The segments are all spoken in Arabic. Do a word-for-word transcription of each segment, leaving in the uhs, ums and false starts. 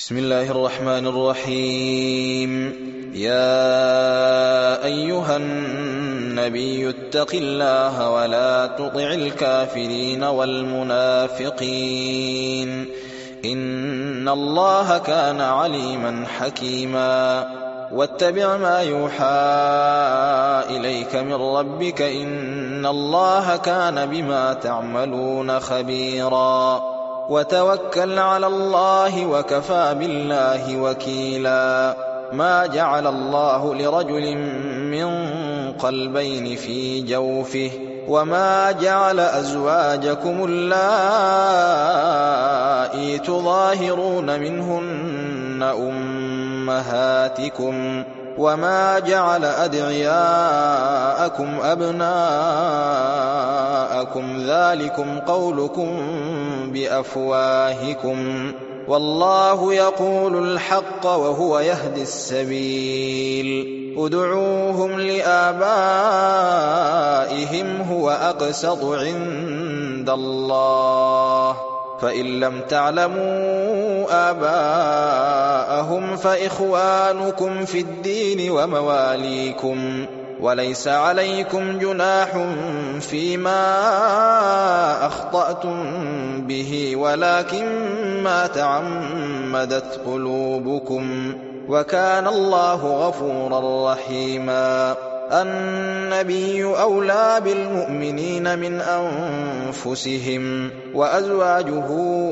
بسم الله الرحمن الرحيم. يا أيها النبي اتق الله ولا تطع الكافرين والمنافقين إن الله كان عليما حكيما. واتبع ما يوحى إليك من ربك إن الله كان بما تعملون خبيرا. وتوكل على الله وكفى بالله وكيلا. ما جعل الله لرجل من قلبين في جوفه وما جعل أزواجكم اللائي تظاهرون منهن أمهاتكم وما جعل أدعياءكم أبناءكم ذلكم قولكم بأفواهكم والله يقول الحق وهو يهدي السبيل. ادعوهم لآبائهم هو أقسط عند الله فإن لم تعلموا آباءهم فإخوانكم في الدين ومواليكم وليس عليكم جناح فيما أخطأتم به ولكن ما تعمدت قلوبكم وكان الله غفورا رحيما. النبي أولى بالمؤمنين من أنفسهم وأزواجه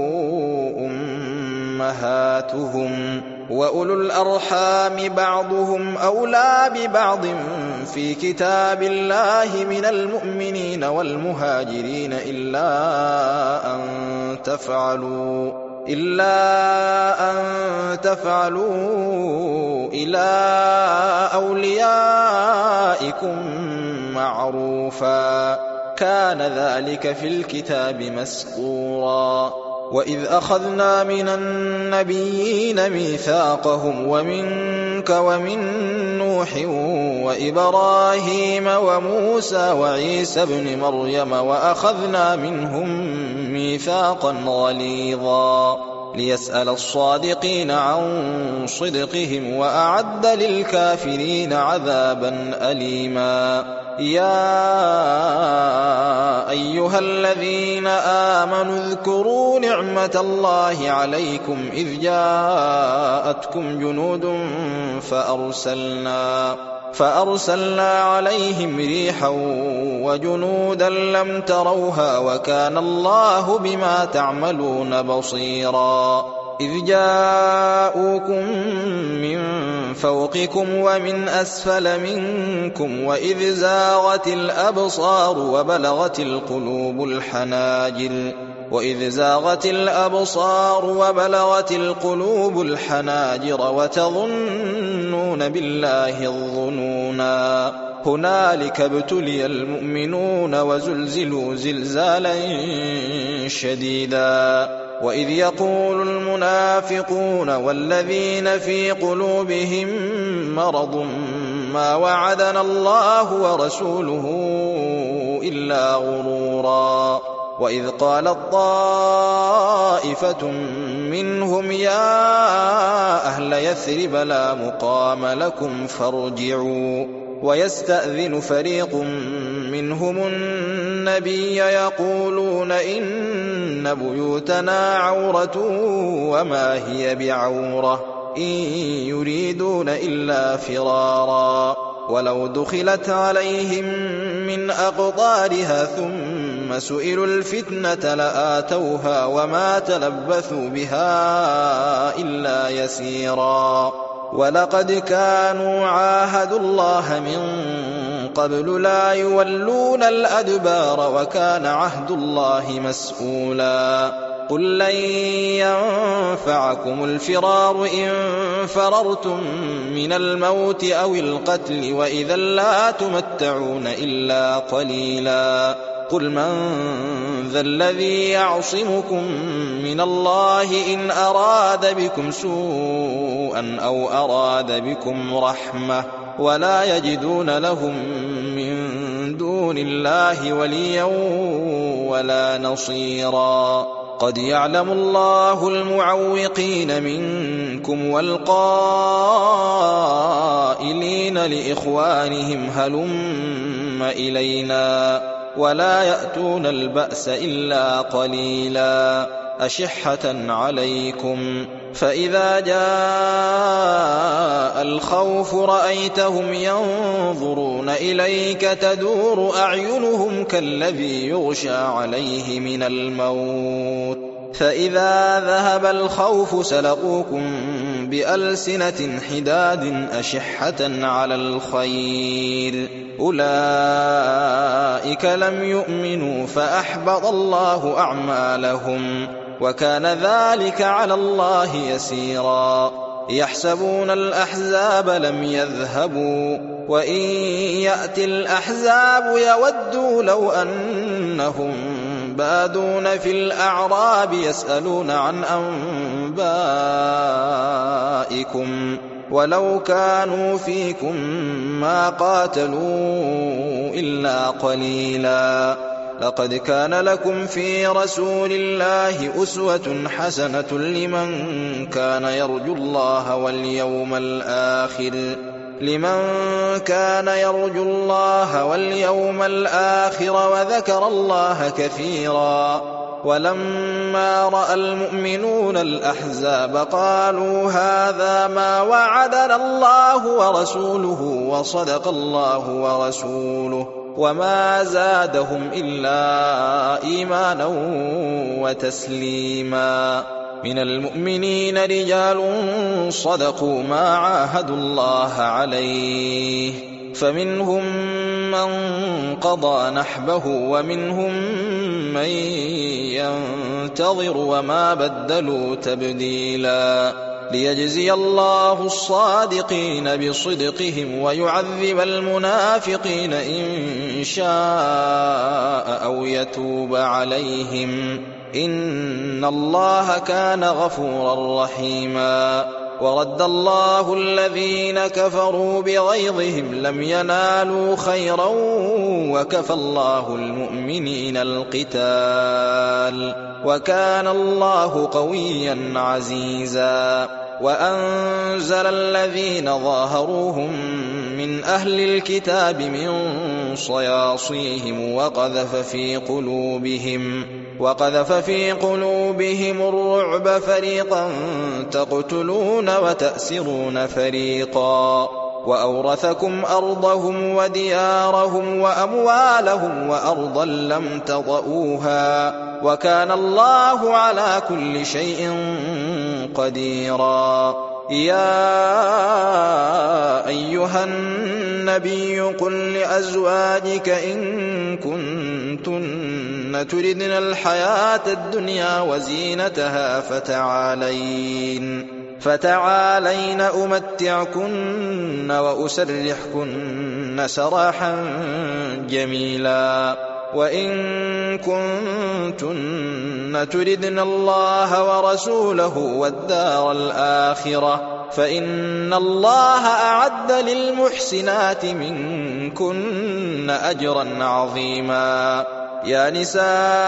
أمهاتهم وأولو الأرحام بعضهم أولى ببعض في كتاب الله من المؤمنين والمهاجرين إلا أن تفعلوا إلا أن تفعلوا إلى أوليائكم معروفا كان ذلك في الكتاب مسطورا. وإذ أخذنا من النبيين ميثاقهم ومنك ومن نوح وإبراهيم وموسى وعيسى ابن مريم وأخذنا منهم ميثاقا غليظا ليسأل الصادقين عن صدقهم وأعد للكافرين عذابا أليما. يا أيها الذين آمنوا اذكروا نعمة الله عليكم إذ جاءتكم جنود فأرسلنا فأرسلنا عليهم ريحا وجنودا لم تروها وكان الله بما تعملون بصيرا. إذ جاءوكم من فوقكم ومن أسفل منكم وإذ زاغت الأبصار وبلغت القلوب الحناجر وإذ زاغت الأبصار وبلغت القلوب الحناجر وتظنون بالله الظنونا. هنالك ابتلي المؤمنون وزلزلوا زلزالا شديدا. وإذ يقول المنافقون والذين في قلوبهم مرض ما وعدنا الله ورسوله إلا غرورا. وإذ قالت طائفة منهم يا أهل يثرب لا مقام لكم فارجعوا ويستأذن فريق منهم النبي يقولون إن بيوتنا عورة وما هي بعورة إن يريدون إلا فرارا ولو دخلت عليهم من أقطارها ثم سئلوا الفتنة لآتوها وما تلبثوا بها إلا يسيرا. ولقد كانوا عاهدوا الله من قبل لا يولون الأدبار وكان عهد الله مسؤولا. قل لن ينفعكم الفرار إن فررتم من الموت أو القتل وإذا لا تمتعون إلا قليلا. قل من ذا الذي يعصمكم من الله إن أراد بكم سوءا أو أراد بكم رحمة ولا يجدون لهم من دون الله وليا ولا نصيرا. قد يعلم الله المعوقين منكم والقائلين لإخوانهم هلم إلينا ولا يأتون البأس إلا قليلا أشحة عليكم فإذا جاء الخوف رأيتهم ينظرون إليك تدور أعينهم كالذي يغشى عليه من الموت فإذا ذهب الخوف سلقوكم بألسنة حداد أشحة على الخير أولئك لم يؤمنوا فأحبط الله أعمالهم وكان ذلك على الله يسيرا يحسبون الأحزاب لم يذهبوا وإن يأتي الأحزاب يودوا لو أنهم بادون في الأعراب يسألون عن أنبائكم ولو كانوا فيكم ما قاتلوا إلا قليلا لقد كان لكم في رسول الله أسوة حسنة لمن كان يرجو الله واليوم الآخر لمن كان يرجو الله واليوم الآخر وذكر الله كثيرا ولما رأى المؤمنون الأحزاب قالوا هذا ما وعدنا الله ورسوله وصدق الله ورسوله وما زادهم إلا إيمانا وتسليما من المؤمنين رجال صدقوا ما عاهدوا الله عليه فمنهم من قضى نحبه ومنهم من ينتظر وما بدلوا تبديلا ليجزي الله الصادقين بصدقهم ويعذب المنافقين إن شاء أو يتوب عليهم إن الله كان غفورا رحيما ورد الله الذين كفروا بغيظهم لم ينالوا خيرا وكفى الله المؤمنين القتال وكان الله قويا عزيزا وأنزل الذين ظاهروهم من أهل الكتاب من صياصيهم وقذف في قلوبهم وقذف في قلوبهم الرعب فريقا تقتلون وتأسرون فريقا وأورثكم أرضهم وديارهم وأموالهم وأرضا لم تطئوها وكان الله على كل شيء قديرا يا أيها النبي قل لأزواجك إن كنتن تردن الحياة الدنيا وزينتها فتعالين فتعالين أمتعكن وأسرحكن سراحا جميلا وإن كنتن تردن الله ورسوله والدار الآخرة فإن الله أعد للمحسنات منكن أجرا عظيما يا نساء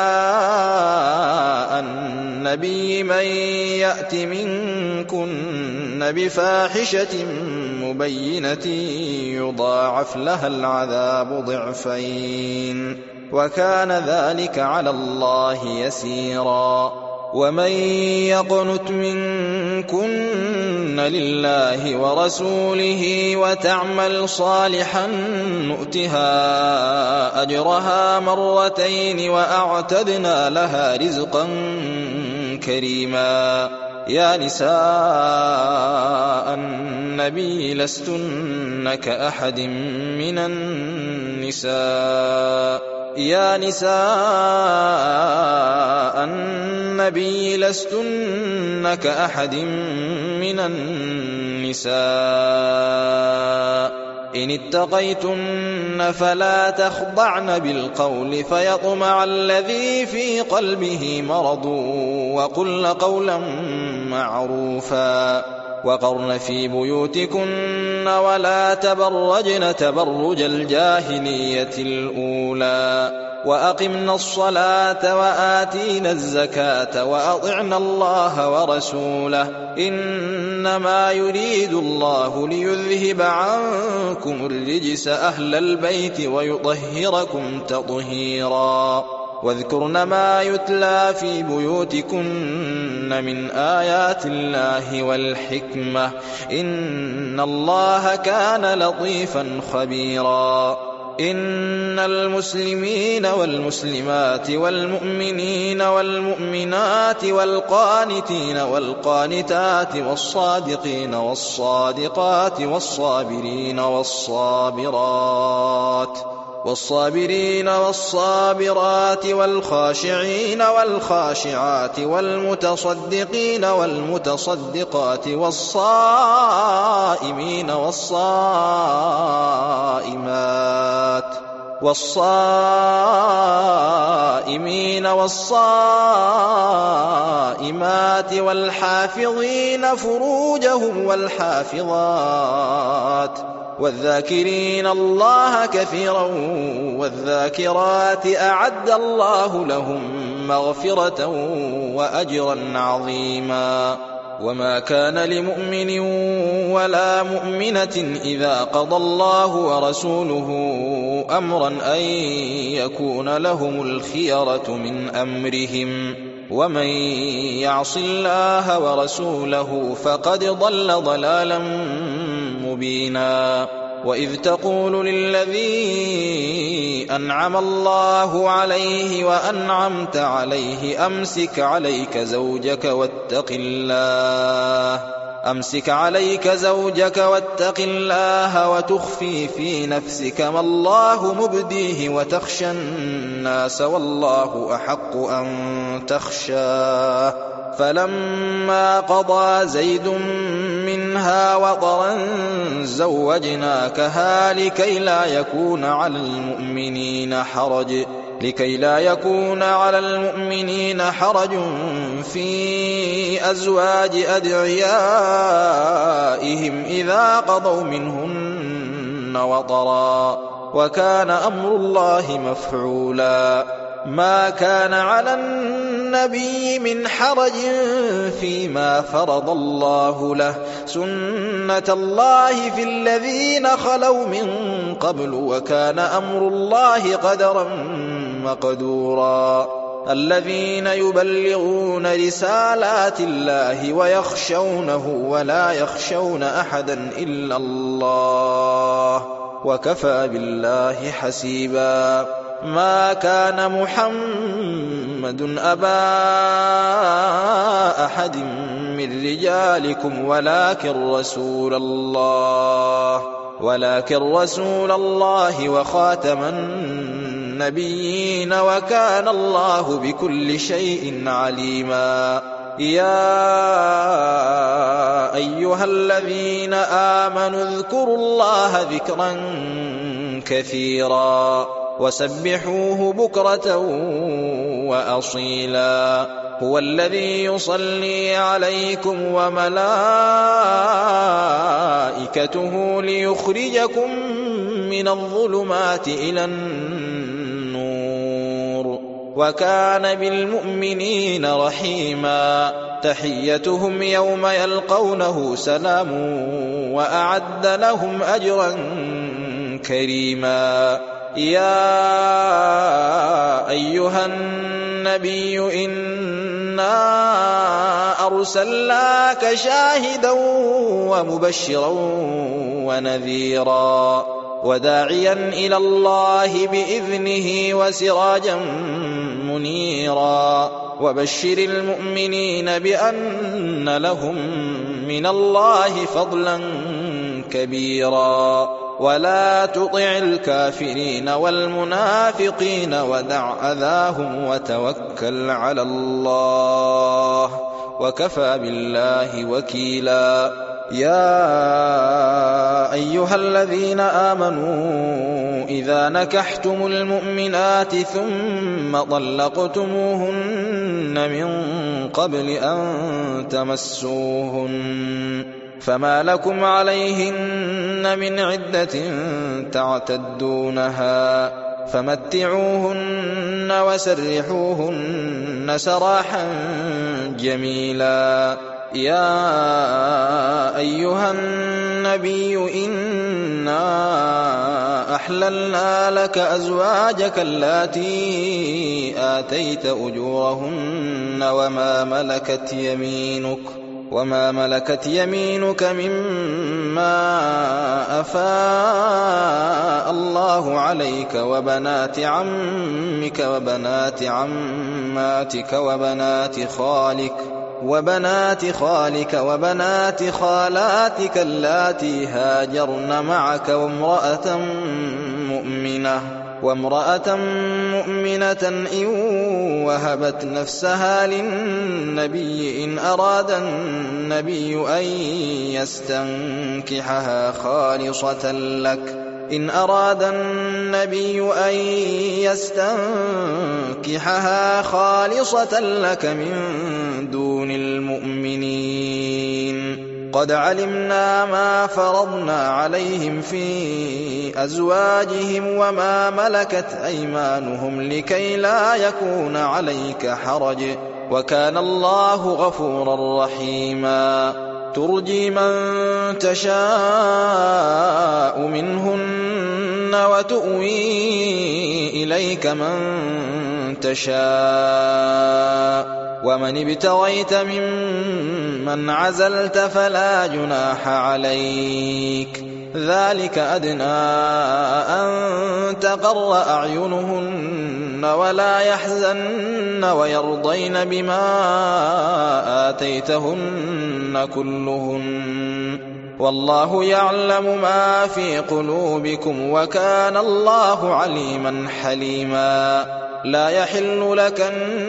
النبي من يأت منكن بفاحشة مبينة يضاعف لها العذاب ضعفين وكان ذلك على الله يسيرا ومن يقنت منكن لله ورسوله وتعمل صالحا نؤتها أجرها مرتين وأعتدنا لها رزقا كريما يا نساء النبي لستن كأحد من النساء يا نساء النبي لستن كأحد من النساء إن اتقيتن فلا تخضعن بالقول فيطمع الذي في قلبه مرض وقلن قولا معروفا وقرن في بيوتكن ولا تبرجن تبرج الجاهلية الأولى وأقمنا الصلاة وآتينا الزكاة وأطعنا الله ورسوله إنما يريد الله ليذهب عنكم الرجس أهل البيت ويطهركم تطهيرا واذكرن ما يتلى في بيوتكن من آيات الله والحكمة إن الله كان لطيفا خبيرا إن المسلمين والمسلمات والمؤمنين والمؤمنات والقانتين والقانتات والصادقين والصادقات والصابرين والصابرات والصابرين والصابرات والخاشعين والخاشعات والمتصدقين والمتصدقات والصائمين والصائمات والصائمين والصائمات والحافظين فروجهم والحافظات والذاكرين الله كثيرا والذاكرات أعد الله لهم مغفرة وأجرا عظيما وما كان لمؤمن ولا مؤمنة إذا قضى الله ورسوله أمرا أن يكون لهم الخيرة من أمرهم ومن يعص الله ورسوله فقد ضل ضلالا مبينا وإذ تقول للذي أنعم الله عليه وأنعمت عليه أمسك عليك زوجك واتق الله أمسك عليك زوجك واتق الله وتخفي في نفسك ما الله مبديه وتخشى الناس والله أحق أن تخشاه فلما قضى زيد منها وطرا زوجناكها لكي لا يكون على المؤمنين حرج لكي لا يكون على المؤمنين حرج في أزواج أدعيائهم إذا قضوا منهن وطرا وكان أمر الله مفعولا ما كان على النبي من حرج فيما فرض الله له سنة الله في الذين خلوا من قبل وكان أمر الله قدرا مقدورا الذين يبلغون رسالات الله ويخشونه ولا يخشون أحدا إلا الله وكفى بالله حسيبا ما كان محمد أبا أحد من رجالكم ولكن رسول الله ولكن رسول الله وخاتم النبيين وكان الله بكل شيء عليما يا أيها الذين آمنوا اذكروا الله ذكرا كثيرا وسبحوه بكرة وأصيلا هو الذي يصلي عليكم وملائكته ليخرجكم من الظلمات إلى النور وكان بالمؤمنين رحيما تحيتهم يوم يلقونه سلام وأعد لهم أجرا كريما يا أيها النبي إنا أرسلناك شاهدا ومبشرا ونذيرا وداعيا إلى الله بإذنه وسراجا منيرا وبشر المؤمنين بأن لهم من الله فضلا كبيرا ولا تطع الكافرين والمنافقين ودع أذاهم وتوكل على الله وكفى بالله وكيلا يا أيها الذين آمنوا إذا نكحتم المؤمنات ثم طلقتموهن من قبل أن تمسوهن فما لكم عليهن من عدة تعتدونها فمتعوهن وسرحوهن سراحا جميلا. يا أيها النبي إنا أحللنا لك أزواجك اللاتي آتيت أجورهن وما ملكت يمينك وما ملكت يمينك مما أفاء الله عليك وبنات عمك وبنات عماتك وبنات خالك وبنات خالك وبنات خالاتك اللاتي هاجرن معك وامرأة مؤمنة وامرأة مؤمنة إن وهبت نفسها للنبي إن أراد النبي أن يستنكحها خالصة لك إن أراد النبي أن يستنكحها خالصة لك من دون المؤمنين. قد علمنا ما فرضنا عليهم في أزواجهم وما ملكت أيمانهم لكي لا يكون عليك حرج وكان الله غفورا رحيما. ترجي من تشاء منهن وتؤوي إليك من تشاء ومن ابتغيت ممن عزلت فلا جناح عليك. ذلك أدنى أن تقر أعينهن ولا يحزن ويرضين بما آتيتهن كلهن والله يعلم ما في قلوبكم وكان الله عليما حليما. لا يحل لك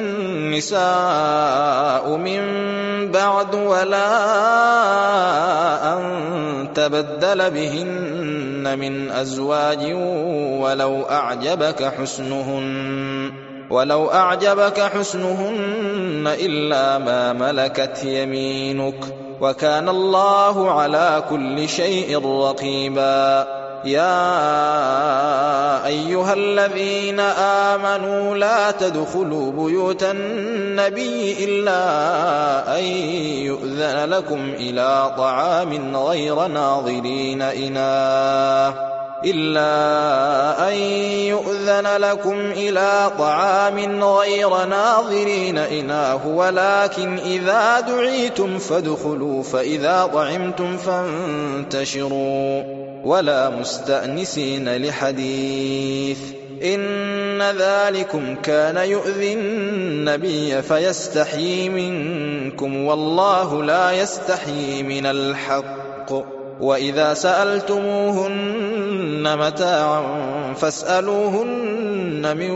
النساء من بعد ولا أن تبدل بهن من أزواج ولو أعجبك حسنهن ولو أعجبك حسنهن إلا ما ملكت يمينك وكان الله على كل شيء رقيبا. يا أيها الذين آمنوا لا تدخلوا بيوت النبي إلا أن يؤذن لكم إلى طعام غير ناظرين إناه إلا أن يؤذن لكم إلى طعام غير ناظرين إناه ولكن إذا دعيتم فادخلوا فإذا طعمتم فانتشروا ولا مستأنسين لحديث إن ذلكم كان يؤذي النبي فيستحيي منكم والله لا يستحيي من الحق. وإذا سألتموهن متاعا فاسألوهن من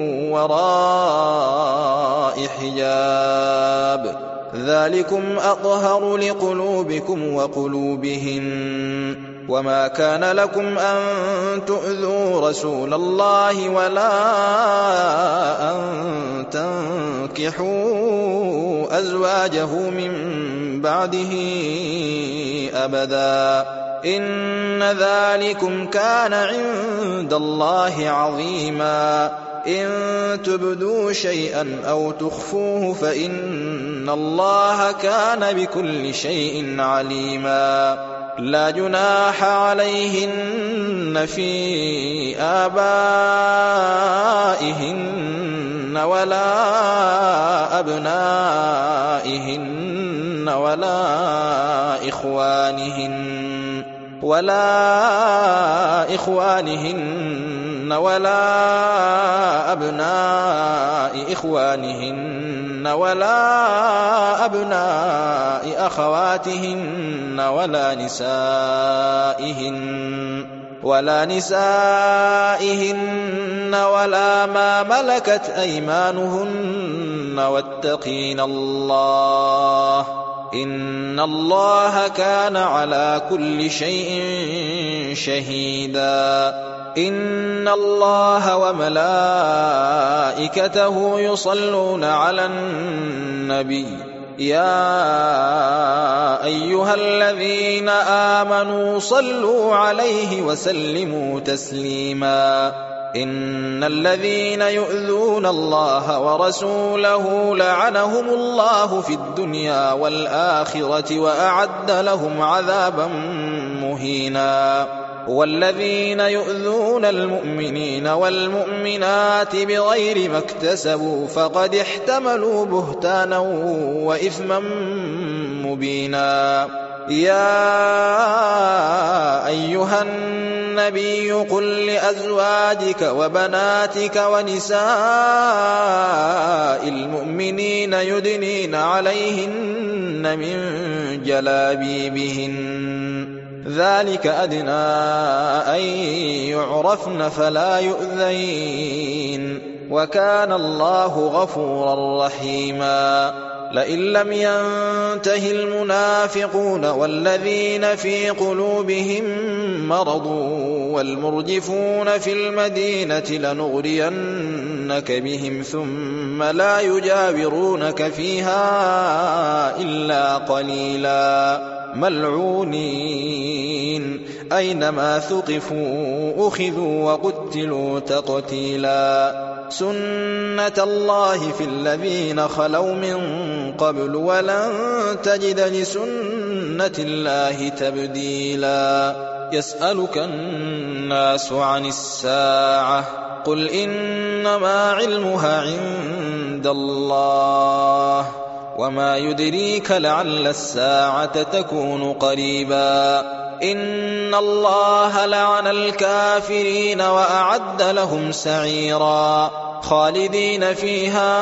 وراء حجاب ذلكم أطهر لقلوبكم وقلوبهن. وما كان لكم أن تؤذوا رسول الله ولا أن تنكحوا أزواجه من بعده أبدا إن ذلكم كان عند الله عظيما. إن تبدوا شيئا أو تخفوه فإن الله كان بكل شيء عليما. لا جناح عليهن في آبائهن ولا أبنائهن ولا إخوانهن ولا إخوانهن ولا أبناء إخوانهن ولا أبناء أخواتهن ولا نسائهن ولا نسائهن ولا ما ملكت أيمانهن واتقين الله إن الله كان على كل شيء شهيدا. إن الله وملائكته يصلون على النبي يا أيها الذين آمنوا صلوا عليه وسلموا تسليما. إن الذين يؤذون الله ورسوله لعنهم الله في الدنيا والآخرة وأعد لهم عذابا مهينا والذين يؤذون المؤمنين والمؤمنات بغير ما اكتسبوا فقد احتملوا بهتانا وإثما مبينا يا أيها النبي قل لأزواجك وبناتك ونساء المؤمنين يدنين عليهن من جلابيبهن ذلك أدنى أن يعرفن فلا يؤذين وكان الله غفورا رحيما لئن لم ينته المنافقون والذين في قلوبهم مرض والمرجفون في المدينة لنغرينك بهم ثم لا يجاورونك فيها إلا قليلا ملعونين أينما ثقفوا أخذوا وقتلوا تقتيلا سنة الله في الذين خلوا من قبل ولن تجد لسنة الله تبديلا يسألك الناس عن الساعة قل إنما علمها عند الله وما يدريك لعل الساعة تكون قريبا إن الله لعن الكافرين وأعد لهم سعيرا خالدين فيها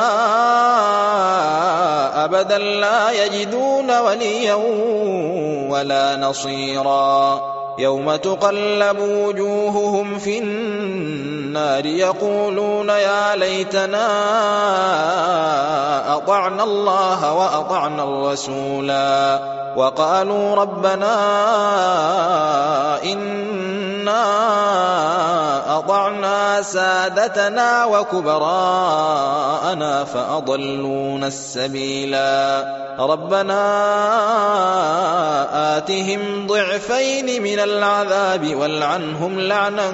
أبدا لا يجدون وليا ولا نصيرا يوم تقلب وجوههم في النار يقولون يا ليتنا أطعنا الله وأطعنا الرسولا وقالوا ربنا إنا أطعنا سادتنا وكبراءنا فأضلونا السبيلا ربنا آتهم ضعفين من العذاب والعنهم لعنا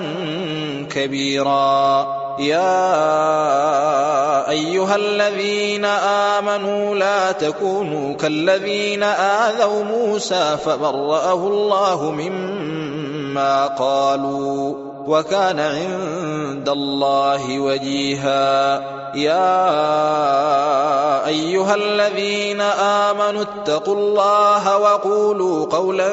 كبيرا يا أيها الذين آمنوا لا تكونوا كالذين آذوا موسى فبرأه الله مما قالوا وكان عند الله وجيها يا أيها الذين آمنوا اتقوا الله وقولوا قولا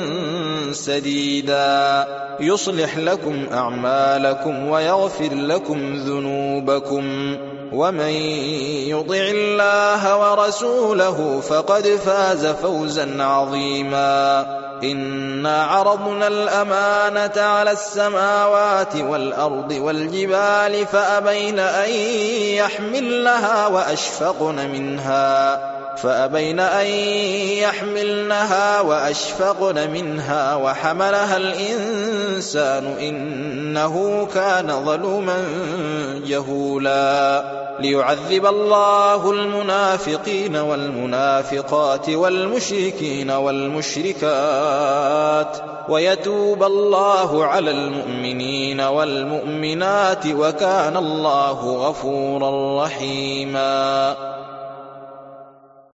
سديدا يصلح لكم أعمالكم ويغفر لكم ذنوبكم ومن يطع الله ورسوله فقد فاز فوزا عظيما إنا عرضنا الأمانة على السماوات والأرض والجبال فأبين أن يحملنها وأشفقن منها فأبين أن يحملنها وأشفقن منها وحملها الإنسان إنه كان ظلوما جهولا ليعذب الله المنافقين والمنافقات والمشركين والمشركات ويتوب الله على المؤمنين والمؤمنات وكان الله غفورا رحيما